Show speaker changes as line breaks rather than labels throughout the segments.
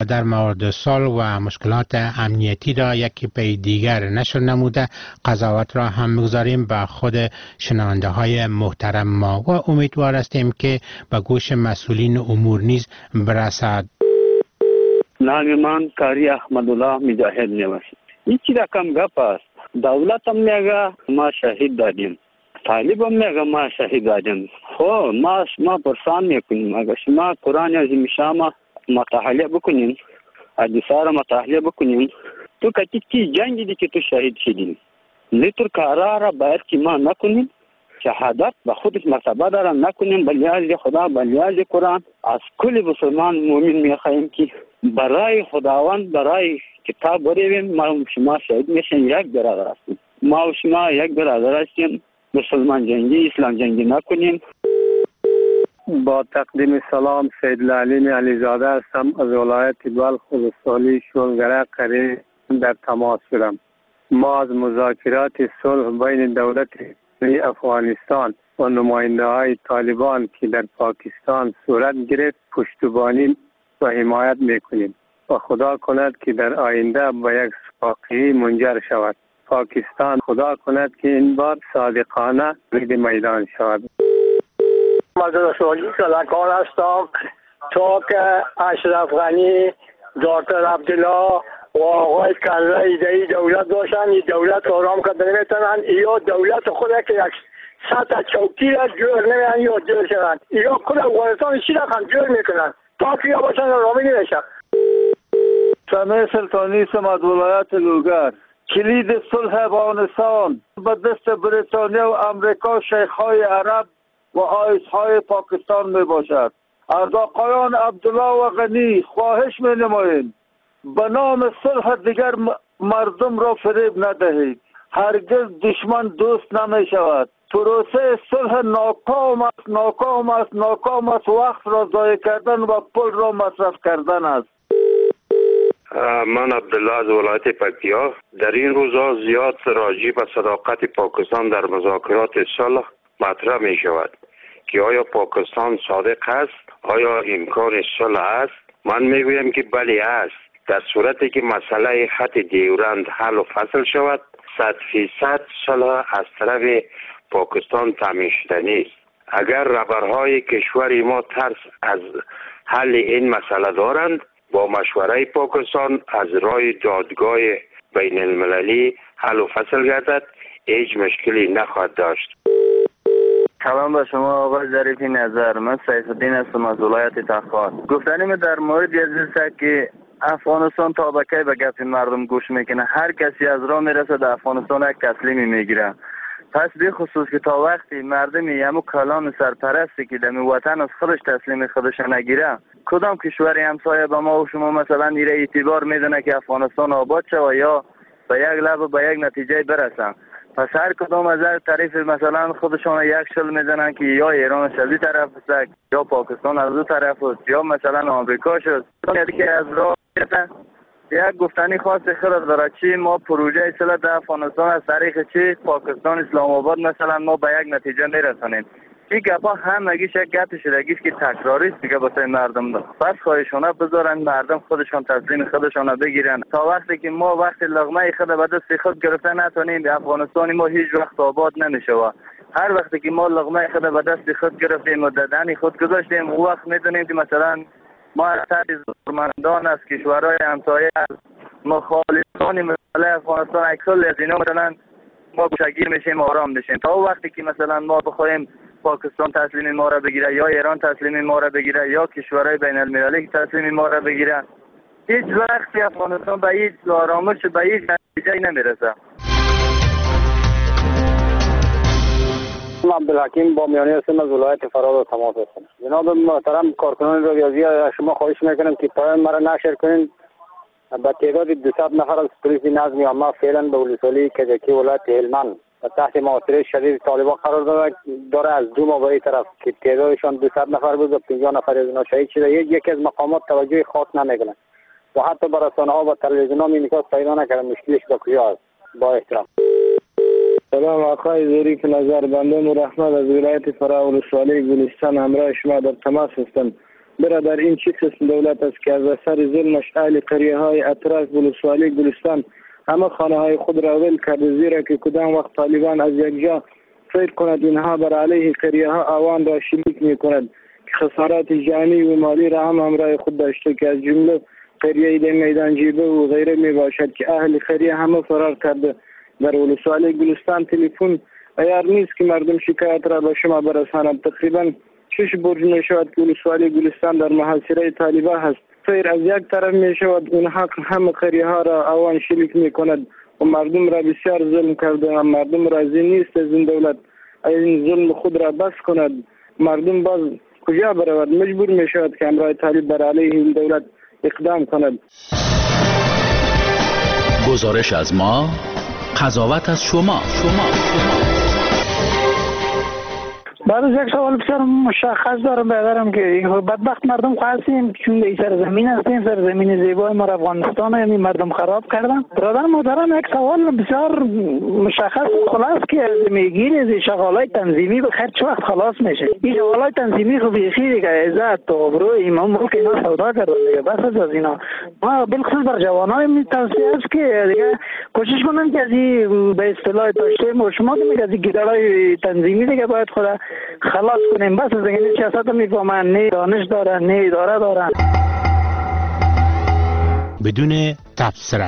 در موارد صلح و مشکلات امنیتی را یکی پی دیگر نشر نموده قضاوت را هم می‌گذاریم به خود شنونده های محترم ما و امیدوار هستیم که به گوش مسئولین امور نیز برسد.
نام من کاری احمدالله مجاهد نوشت. هیچ رقم گپ است. دولت هم میگه ما شهید دادیم. طالب هم میگه ما شهید دادیم. خب ما پرسان میکنیم اگر شما قرآن عظیم شان مطالعه بکنیم حدیثا را مطالعه بکنیم تو که جنگی دی که تو شهید شدی لیتر کارا را باید که ما نکنیم شهادت به خودش مرتبه داره نکنیم بلیاز خدا بلیاز قرآن از کل مسلمان مؤمن میخواهیم که برای خداوند برای کتاب برویم ما شما شهید میشیم یک برادر هستیم ما و شما یک برادر هستیم مسلمان جنگی اسلام جنگی نکنیم. با تقدیم سلام سید علیم علیزاده هستم از ولایت بلخ ولسوالی شولگره قریه در تماس شدم. ما از مذاکرات صلح بین دولت افغانستان و نماینده های طالبان که در پاکستان صورت گرفت پشتیبانی و حمایت میکنیم و خدا کند که در آینده به یک واقعی منجر شود. پاکستان خدا کند که این بار صادقانه وارد میدان شود.
مزد سوالی کلکان هستم تا که اشرف غنی دکتر عبدالله و آقای کلا ایدهی دولت باشن این دولت آرام کردن نمیتونن یا دولت خود که یک سطح چوکی را جور نمیان یا جور شدن یا خود افغانستان چی رقم جور میکنن تا که یا باشن رامی نمیشن.
سمه سلطانی سمد ولایت لوگر. کلید صلح افغانستان به دست بریتانیا و امریکا شیخ‌های عرب و آیس‌های پاکستان می باشد. از آقایان عبدالله و غنی خواهش می نماییم به نام صلح دیگر مردم را فریب ندهید. هرگز دشمن دوست نمی شود. پروسه صلح ناکام است وقت را ضایع کردن و پول را مصرف کردن است.
من عبدالله از ولایت پکتیا. در این روزها زیاد راجع به صداقت پاکستان در مذاکرات صلح مطرح می شود که آیا پاکستان صادق است؟ آیا امکان صلح است؟ من میگویم که بله است. در صورتی که مسئله خط دیورند حل و فصل شود 100% صلح از طرف پاکستان تامین شدنی است. اگر رهبرهای کشور ما ترس از حل این مسئله دارند با مشوره پاکستان از راه دادگاه بین المللی حل و فصل گردد هیچ مشکلی نخواهد داشت.
سلام به شما آقای ظریفی نظر. من سیف الدین هستم از ولایت تخار. گفتنیم در مورد است که افغانستان تا به کی به گپ مردم گوش میکنه. هر کسی از راه میرسه در افغانستان یک تسلیمی میگیره. پس به خصوص که تا وقتی مردمی یمو کلان سرپرستی که در وطن از خودش تسلیم خودش نگیره کدام کشوری همسایه به ما و شما مثلا ایره اعتبار میدونه که افغانستان آباد شود یا به یک لب به یک نتیجه برسن. پس هر کدام از هر طریف مثلا خودشان یک شل میزنن که یا ایران از طرف است یا پاکستان از دو طرف است یا مثلا آمریکا شد که از راه یک گفتنی خاص خیلی داره چی ما پروژه صلح در افغانستان از طریق چی پاکستان اسلام آباد مثلا ما به یک نتیجه میرسانیم. این گپا همگیش یک گپ شدگی است که تکراری است دیگه واسه مردم ده. پس خواهشانه بذارن مردم خودشان تسلیم خودشان بگیرن تا وقتی که ما وقتی لقمه خود به دست خود گرفته نتونیم افغانستان ما هیچ وقت آباد نمیشه. هر وقتی که ما لقمه خود به دست خود گرفتیم و ددن خود گذاشتیم اون وقت میدونیم که مثلا ما از زورمندان از کشورهای همسایه از مخالفان مسئله افغانستان اکثر از اینا مثلا ما گوشگیر میشیم آرام میشیم تا وقتی که مثلا ما بخوایم پاکستان تسلیم ما را بگیره یا ایران تسلیم ما را بگیره یا کشورهای بین المللی تسلیم ما را بگیره هیچ وقتی افغانستان به هیچ آرامش به هیچ نتیجه نمیرسه.
من عبدالحکیم با میانی هستم از ولایت فراد تماس هستم. جناب محترم کارکنان ریاضی شما خواهش میکنم که پایان مرا نشر کنین. با تعداد 200 نفر از پلیس نظم عامه فعلا به ولسوالی کجکی ولایت هلمند و تحت محاصره شدید طالبان قرار داره از دو ماه به این طرف که تعدادشان 200 نفر بود و 50 نفر از اینا شهید شده. یکی از مقامات توجه خاص نمیکنه و حتی به رسانه‌ها و تلویزیون‌ها می‌نکات پیدا نکرده مشکلش به کجا است. با احترام.
سلام آقای ظریف نظر. بنده رحمت از ولایت فرا ولسوالی گلستان همراه شما در تماس هستم.
برادر این چه قسم دولت است که از اثر ظلمش اهل قریه های اطراف ولسوالی گلستان همه خانه های خود را ول کرده، زیرا که کدام وقت طالبان از یک جا فکر کند اینها بر علیه قریه ها آوان را شلیک می کند که خسارات جانی و مالی را هم همراه خود داشته که از جمله قریه میدان جیبه و غیره می باشد که اهل قریه همه فرار کرده. در ولسوالی گلستان تلفن عیار نیست که مردم شکایت را به شما برسانند. تقریبا 6 برج می شود که ولسوالی گلستان در محاصره طالبان هست. فیر از یک طرف می شود اونها همه قریه ها را آوان شلیک می کند و مردم را بسیار ظلم کرده و مردم راضی نیست از این دولت این ظلم خود را بس کند. مردم باز کجا برود؟ مجبور می شود که همراه طالب بر علیه این دولت اقدام کند.
گزارش از ما، قضاوت از شما.
بعد از یک سوال بسیار مشخص دارم بیادرم که بدبخت مردم خواستیم چون این سرزمین هستیم، سرزمین زیبای ما افغانستان یعنی مردم خراب کردن. برادر محترم یک سوال بسیار مشخص خلاص که میگین از شغالای تنظیمی به خیر چه وقت خلاص میشه؟ این شغالای تنظیمی خو بیخی دیگه عزت و ابرو امام ملک اینا سودا کردن دیگه. بس از اینا ما بالخصوص بر جوانای می توصیه است که دیگه کوشش کنن که از این به اصطلاح داشته ما شما میگه از گیدارای تنظیمی دیگه باید خدا خلاص کنیم. بس از این سیاست میفهمن، نه دانش دارن نه اداره دارن.
بدون تبصره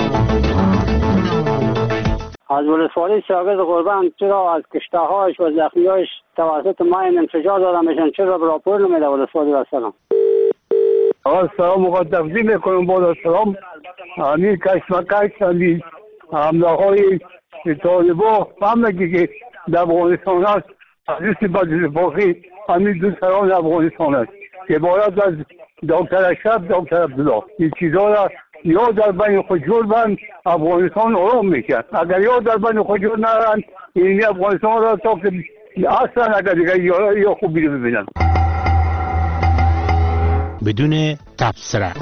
از ولسوالی ساگز قربان چرا از کشته‌هاش و زخمی‌هاش توسط ماین انفجار داده میشن؟ چرا راپور نمیده ولسوالی؟ و سلام.
سلام مقدم میکنم با سلام. همین کشمکش همین حمله‌های طالبان همگی که در افغانستان است از استفاده باقی همین دو سران افغانستان است که باید از دکتر اشرف دکتر عبدالله این چیزا را یا در بین خود جور بند افغانستان آرام میکرد. اگر یا در بین خود جور نرند این افغانستان را تا که اصلا اگر دیگه یا خوب بیده ببینن.
بدون تبصره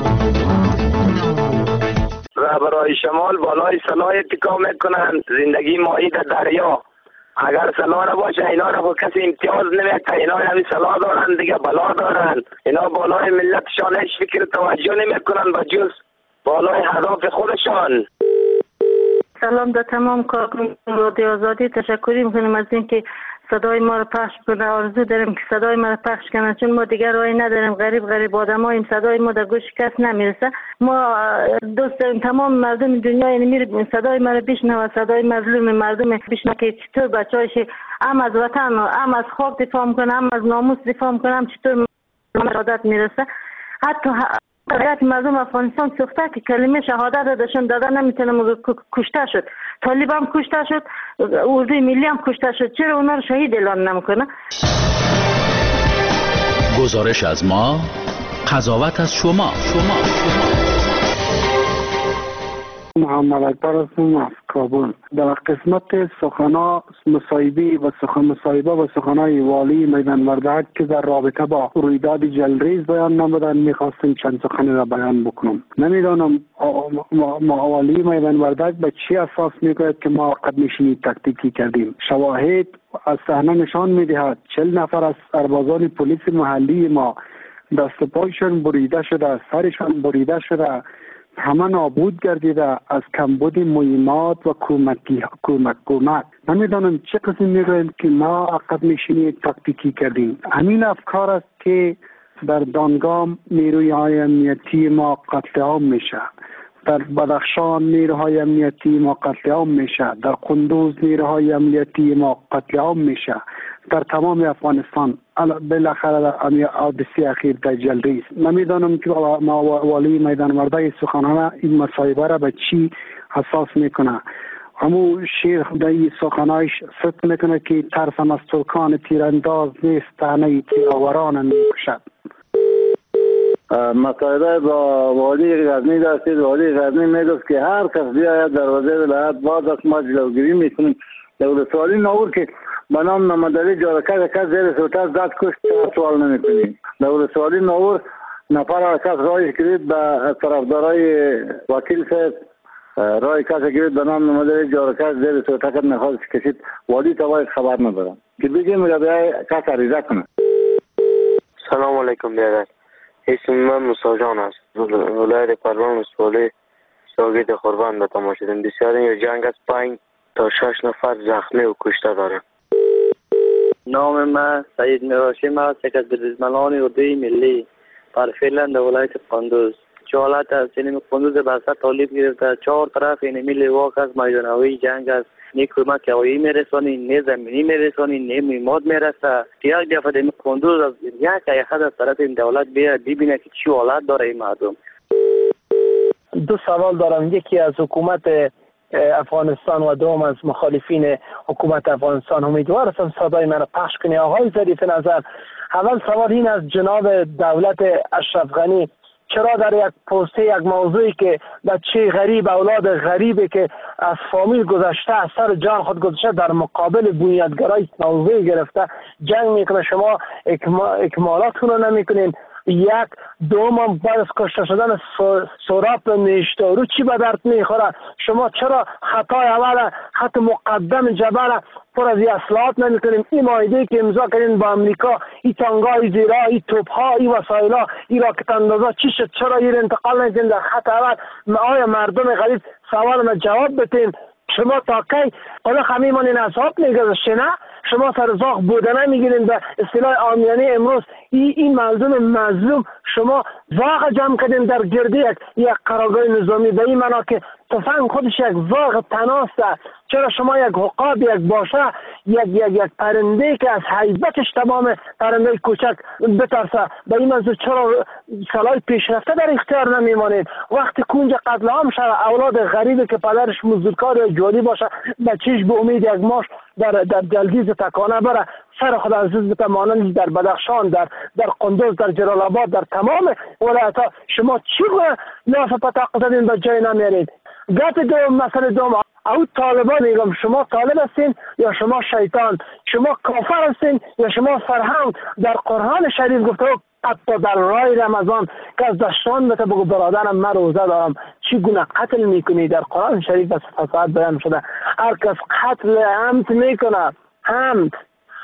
رهبرای شمال بالای سلاح اتکا میکنند زندگی ماهی در دریا. اگر سلاح نباشه اینا را با کسی امتیاز نمیده. اینا همین سلاح دارن دیگه بلا دارن. اینا بالای ملتشان هیچ فکر توجه نمیکنن با جز بالای هدف خودشان.
سلام در تمام کارکنان رادیو آزادی. تشکر میکنیم از اینکه صدای ما رو پخش کنه. آرزو داریم که صدای ما رو پخش کنه چون ما دیگر راهی نداریم. غریب آدماییم، صدای ما در گوش کس نمیرسه. ما دوست داریم تمام مردم دنیا یعنی میره صدای ما رو بشنوه، صدای مظلوم مردم بشنوه که چطور بچه‌هاش هم از وطن و هم از خاک دفاع میکنه، هم از ناموس دفاع میکنه، هم چطور شهادت میرسه. حتی حیات مردم افغانستان سوخته که کلمه شهادت داشتن داده نمیتونه، کشته شد. طالب هم کشته شد، اردوی ملی هم کشته شد. چرا اونا رو شهید اعلان نمیکنه؟
گزارش از ما، قضاوت از شما.
محمد اکبر هستم از کابل. در قسمت مصاحبه و سخنهای والی میدان وردک که در رابطه با رویداد جلریز بیان نمودن میخواستم چند سخنی را بیان بکنم. نمیدانم والی میدان وردک به چی اساس میگوید که ما قدمشینی تکتیکی کردیم. شواهد از صحنه نشان میدهد 40 نفر از سربازان پلیس محلی ما دست پایشان بریده شده، سرشان بریده شده، همه نابود گردیده از کمبود مهمات و کمک. نمیدانم چه قسم میگویند که ما عقب نشینی تاکتیکی کردیم. همین افکار است که در دانگام نیروی امنیتی ما قتل عام میشه، در بدخشان نیروهای امنیتی ما قتل عام میشه، در قندوز نیروهای امنیتی ما قتل عام میشه، در تمام افغانستان. بالاخره در حادثه اخیر در جلریز. نمیدانم که والی میدان وردک سخنانه این مصاحبه را به چی اساس میکنه. همون شیر در این سخنایش صدق میکنه که ترسم از ترکان تیرانداز نیست، تنه تیراوران میکشد.
مصاحبه با والی غزنی داشتید. والی غزنی میگفت که هر کس بیاید دروازه ولایت باز است، ما جلوگیری میکنیم. دولتوالی نور که به نام نمادری جارکت کس زیر سوتر زد کشت سوال نمیکنیم. دولتوالی نور نفر کس رایش گرید به طرفدارای وکیل صاحب، رای کس گرید به نام نمادری جارکت زیر سوتر نخواست کشید. والی تا باید خبر ندارم که بگیم یا بیای کس عریضه کنه.
سلام علیکم بیادر. اسم من موسی جان است. ولایت پروان ولسوالی شاگرد قربان به تماشا دادم. بسیار این جنگ از 5 تا 6 نفر زخمی و کشته داره.
نام من سعید میراشیم است، یک از بزرگمنان اردوی ملی پرفعلا در ولایت قندوز. جالت از این قندوز بسته طالب گرفته، 4 طرف اینمی لواک از میدانوی جنگ است. نه کمک هوایی میرسانی، نه زمینی میرسانی، نه میماد میرسه. یک دفعه این قندوز از یک حد از طرف این دولت بیاد ببینه که چی حالت داره این مردم.
دو سوال دارم، یکی از حکومت افغانستان و دوم از مخالفین حکومت افغانستان. امیدوار هستم صدای من پخش کنی. آقای ظریف نظر، اول سوال این از جناب دولت اشرف غنی، چرا در یک پوسته یک موضوعی که بچه غریب، اولاد غریبی که از فامیل گذشته، از سر جان خود گذشته، در مقابل بنیادگرای موضوعی گرفته جنگ میکنه، شما اکمالاتون رو نمیکنین؟ یک دوم بعد از کشته شدن سهراب نیشتارو چی به درد میخوره؟ شما چرا خطای اول خط مقدم جبهه پر از اصلاحات نمیکنیم؟ این معاهده که امضا کردین با امریکا، این تانگای زیرا، این توپها، این وسایلا، این راکت اندازا چی شد؟ چرا این انتقال نمیکنین در خط اول؟ آیا مردم غریب سوال ما جواب بتین؟ شما تا کی حالا خمیمان این اصحاب نگذاشته؟ نه شما سرزاق بودنه میگیرین به اصطلاح عامیانه امروز. این مظلوم شما واقع جمع کردین در گرده یک قرارگاه نظامی، به این معنا که تفنگ خودش یک واقع تناسته. چرا شما یک عقاب، یک باشه، یک پرنده که از حیبتش تمام پرنده کوچک بترسه، به این منظور چرا سالهای پیشرفته در اختیار نمیمانید؟ وقتی کنج قتل عام شد، اولاد غریبی که پدرش مزدورکار یا جولی باشه، بچهش به امید یک ماش در جلگیز تکانه بره، سر خود عزیز بته، مانند در بدخشان، در قندوز، در جلال آباد، در تمام ولایت‌ها شما چی ناف پتاق زدین به جای نمیارید؟ گپ دوم، مسئله دوم، او طالبان میگم، شما طالب هستین یا شما شیطان؟ شما کافر هستین یا شما فرهنگ؟ در قرآن شریف گفته حتی در راه رمضان که از دشتان بته بگو برادرم من روزه دارم، چی گونه قتل میکنی؟ در قرآن شریف از فساد بیان شده. هر کس قتل عمد میکنه، عمد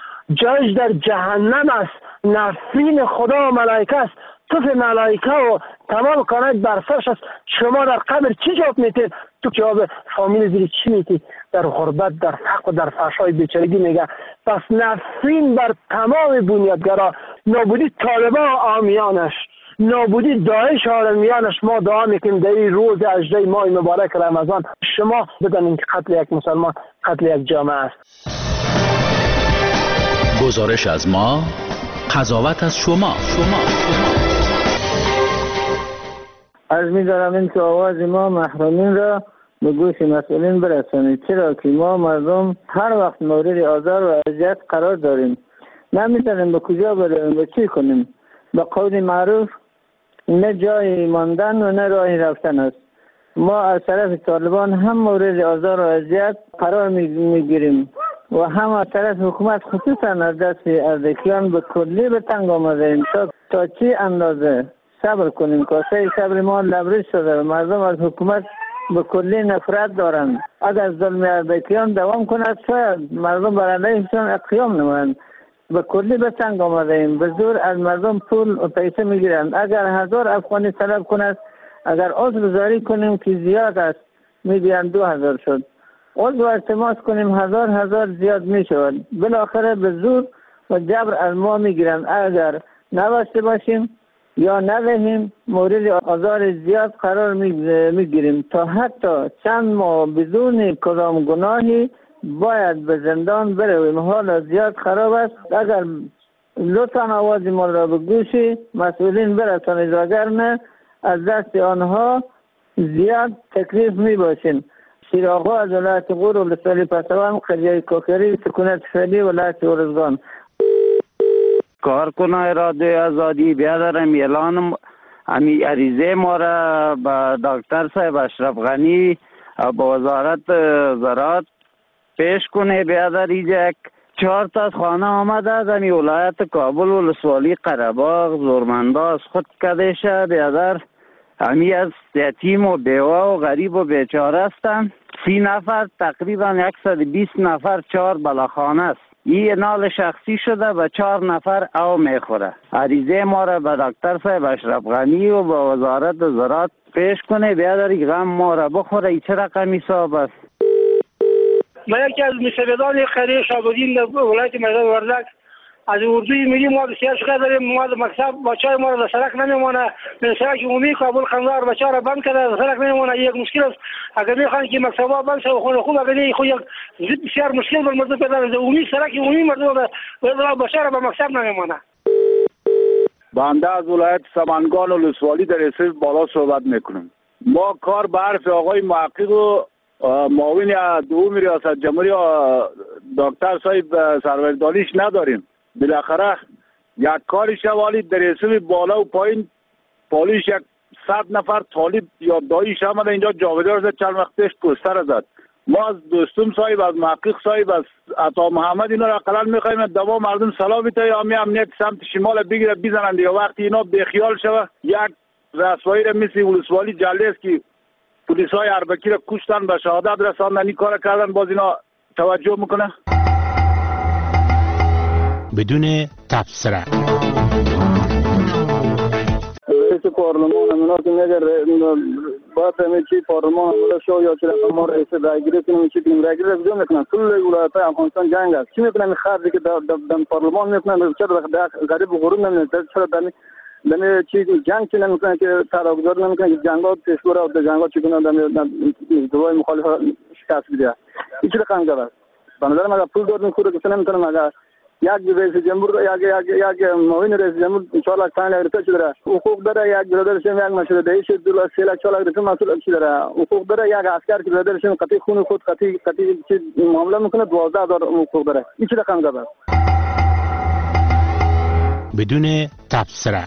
جایش در جهنم است، نفرین خدا و ملائکه است، توف ملائکه و تمام کانات بر سرش است. شما در قبر چی جواب میتید؟ تو جواب فامیل زیری چی میتید؟ در غربت، در فقر و در فحشای بیچارگی میگه. پس نفرین بر تمام بنیادگرا، نابودی طالبان و عامیانش، نابودی داعش و عالمیانش. ما دعا میکنیم در این روز 18 ماه مبارک رمضان شما بدانید که قتل یک مسلمان قتل یک جامعه است.
گزارش از ما، قضاوت از شما.
عرض می‌دارم این که آواز ما محرومین را به گوش مسئولین برسانید، چرا که ما مردم هر وقت مورد آزار و اذیت قرار داریم، نمی‌دانیم به کجا بریم و چی کنیم. به قول معروف نه جای ماندن و نه راه رفتن است. ما از طرف طالبان هم مورد آزار و اذیت قرار می‌گیریم و هم از طرف حکومت، خصوصا از دست اردکیان به کلی به تنگ آمده ایم. تا چی اندازه صبر کنیم؟ کاسه صبر ما لبریز شده. مردم از حکومت به کلی نفرت دارند. اگر ظلم اردکیان دوام کند شاید مردم برندهشان قیام نمایند. به کلی به تنگ آمده ایم. به زور از مردم پول و پیسه میگیرند. اگر 1000 افغانی طلب کند، اگر عضو زاری کنیم که زیاد است، میگویند 2000 شد. عضو التماس کنیم 1000 زیاد می شود. بالاخره به زور و جبر از ما می گیرند. اگر نبسته باشیم یا ندهیم مورد آزار زیاد قرار می گیریم، تا حتی چند ماه بدون کدام گناهی باید به زندان برویم. حال زیاد خراب است. اگر لطفا آواز ما را به گوش مسئولین برسانید، وگرنه از دست آنها زیاد تکلیف می باشیم. شیراغا از ولایت غور ولسوالی پسوان، قریه کوکری، سکونت فعلی ولایت ارزگان.
کارکنای رادیوی آزادی بیادرم اعلان امی عریضه ما را به دکتر صاحب اشرف غنی با وزارت زراعت پیش کنه. بیادر اینجا 4 تا خانه آمده از امی ولایت کابل ولسوالی قره‌باغ زورمنداز خود کده شد. بیادر همی از یتیم و بیوه و غریب و بیچاره هستند. 30 نفر تقریبا 120 نفر 4 بلاخانه است. این نال شخصی شده و 4 نفر او میخوره. عریضه ما را به دکتر صاحب اشرف غنی و به وزارت زراعت پیش کنه، بیاداری غم ما را بخوره. این چه رقم حساب است؟
من یکی از مشاهدان قریه شعبالدین ولایت میدان وردک از اردوی ملی ما بسیار شکایت داریم. ما در مکتب بچه‌های ما را در سرک نمیمونه، در سرک عمومی کابل قندهار بچه‌ها را بند کرده، در سرک نمیمونه. یک مشکل است. اگر میخوان که مکتب‌ها بند شود خود خوب، اگر نه خود یک بسیار مشکل بر مردم پیدا است. عمومی سرک عمومی مردم را بچه‌ها را به مکتب نمیمونه.
بنده از ولایت سمنگان و ولسوالی در اساس بالا صحبت میکنم. ما کار به حرف آقای محقق و معاون دوم ریاست جمهوری دکتر صاحب سروردانیش نداریم. بالاخره یک کار شوالی در حساب بالا و پایین پالیش 100 نفر طالب یا دایش آمده اینجا جاودار زد، چند وقت پیش پوستر زد. ما از دوستم صاحب، از محقق صاحب، از عطا محمد اینا را قلل میخوایم دوا مردم سلام تا یا امنیت سمت شمال بگیره بزنن دیگه. وقتی اینا بیخیال شوه یک رسوایی را مثل ولسوالی جلده است که پلیسای اربکی را کشتن به شهادت رساندن، این کار کردن، باز اینا توجه میکنه
بدون تبصره.
رئیس پارلمان امنات میگه باید همه چی پارلمان امنات شو یا چرا ما رئیس رایگیری کنیم، چی کنیم رایگیری رو میکنن. کل ولایت افغانستان جنگ است. چی میکنن خرجی که در پارلمان میکنن؟ چرا غریب و غرور نمیدن؟ چرا دمی چی جنگ چی نمیکنن که تراگذار نمیکنن که جنگات پیشبره و جنگات چی کنن دمی دوای مخالف شکست بده. این چی رقم است؟ بنابراین اگر پول دادن خود که نمیکنن، اگر یک رئیس جمهور یک معاون رئیس جمهور 4 लाख 5 लाख रुपये چی داره؟ حقوق داره. یک برادرشون یک مشهور دهیش 2 लाख 3 लाख 4 लाख रुपये مسئول چی داره؟ حقوق داره. یک عسکر که برادرشون قطعی خون خود قطعی چی معامله میکنه 12000 حقوق داره. این چی رقم است؟
بدون تبصره.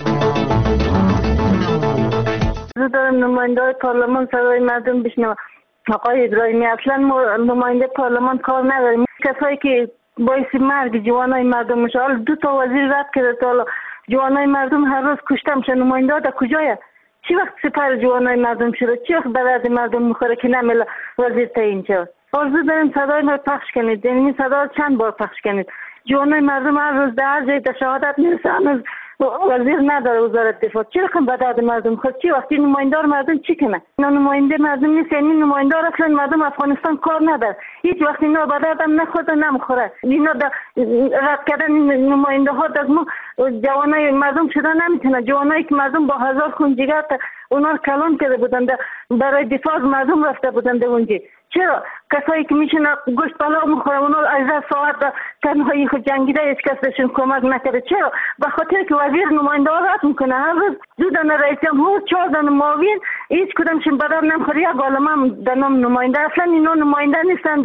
دارم نماینده های پارلمان صدای مردم بشنوم. آقای ابراهیمی اصلا نماینده پارلمان کار نداریم. کسایی که باعث مرگ جوانای مردم میشه. حالا 2 تا وزیر رد کرده تا حالا جوانای مردم هر روز کشته میشه. نماینده ها در کجایه؟ چی وقت سپر جوانای مردم شده؟ چی وقت به درد مردم میخوره که نمیله وزیر تعیین شد؟ آرزو داریم صدای ما پخش کنید. این صدا چند بار پخش کنید. جوانای مردم هر روز در هر جای شهادت میرسه، هنوز وزیر نداره وزارت دفاع. چی رقم به درد مردم خود؟ چی وقتی نمایندار مردم چی کنه؟ اینا نماینده مردم نیست. یعنی نمایندار اصلا مردم افغانستان کار نداره. هیچ وقت اینا به دردم نخورده نمیخوره. اینا رد کردن نماینده ها از ما جوانای مردم شده نمیتونه. جوانایی که مردم با 1000 خون جگر اونا کلان کرده بودن، برای دفاع از مردم رفته بودن در اونجا. چرا کسایی که میشن گوشت پلاو میخورن اونا 18 ساعت تنهایی خود جنگیده هیچ کس بهشون کمک نکرده؟ چرا؟ به خاطر که وزیر نماینده ها رد میکنه. هر روز 2 دانه رئیس جمهور 4 دانه معاون هیچ کدومشون بدر نمیخوره. یک عالمه در نام نماینده. اصلا اینا نماینده نیستند.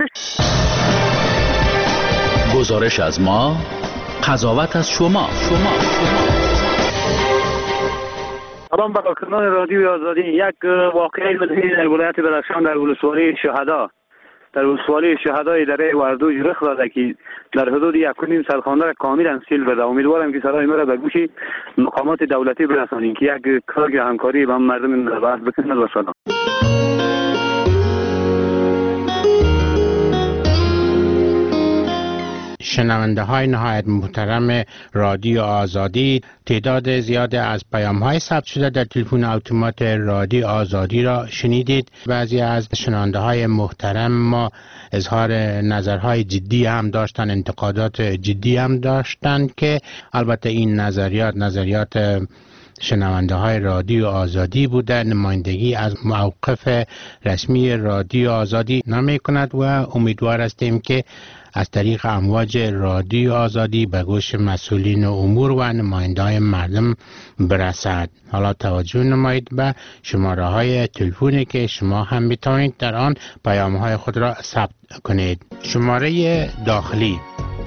گزارش از ما، قضاوت از شما.
سلام به کارکنان رادیو آزادی. یک واقعه مدهی در ولایت بدخشان در ولسوالی شهدا شهدای دره وردوج رخ داده که در حدود 1.5 خانه را کاملا سیل بده. امیدوارم که صدای ما را به گوش مقامات دولتی برسانیم که یک کار همکاری با مردم بحث بکنند. و سلام.
شنونده های نهایت محترم رادیو آزادی، تعداد زیاد از پیام های ثبت شده در تلفن اتومات رادیو آزادی را شنیدید. بعضی از شنونده های محترم ما اظهار نظرهای جدی هم داشتن، انتقادات جدی هم داشتن که البته این نظریات شنونده های رادیو آزادی بوده. نمایندگی از موقف رسمی رادیو آزادی نمی کند و امیدوار هستیم که از طریق امواج رادیو آزادی به گوش مسئولین امور و نماینده‌های مردم برسد. حالا توجه نمایید به شماره های تلفنی که شما هم میتوانید در آن پیام های خود را ثبت کنید. شماره داخلی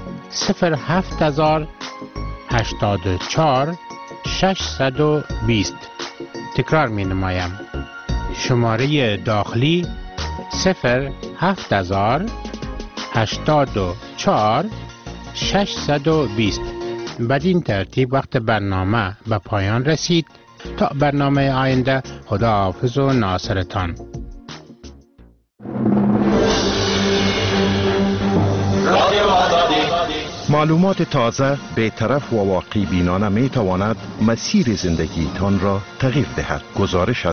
07084 620. تکرار می نمایم. شماره داخلی 07084 620. بدین ترتیب وقت برنامه به پایان رسید. تا برنامه آینده، خدا حافظ و ناصرتان.
رادیو آزادی معلومات تازه، بی‌طرف و واقعی بینانه می تواند مسیر زندگیتان را تغییر دهد. گزارش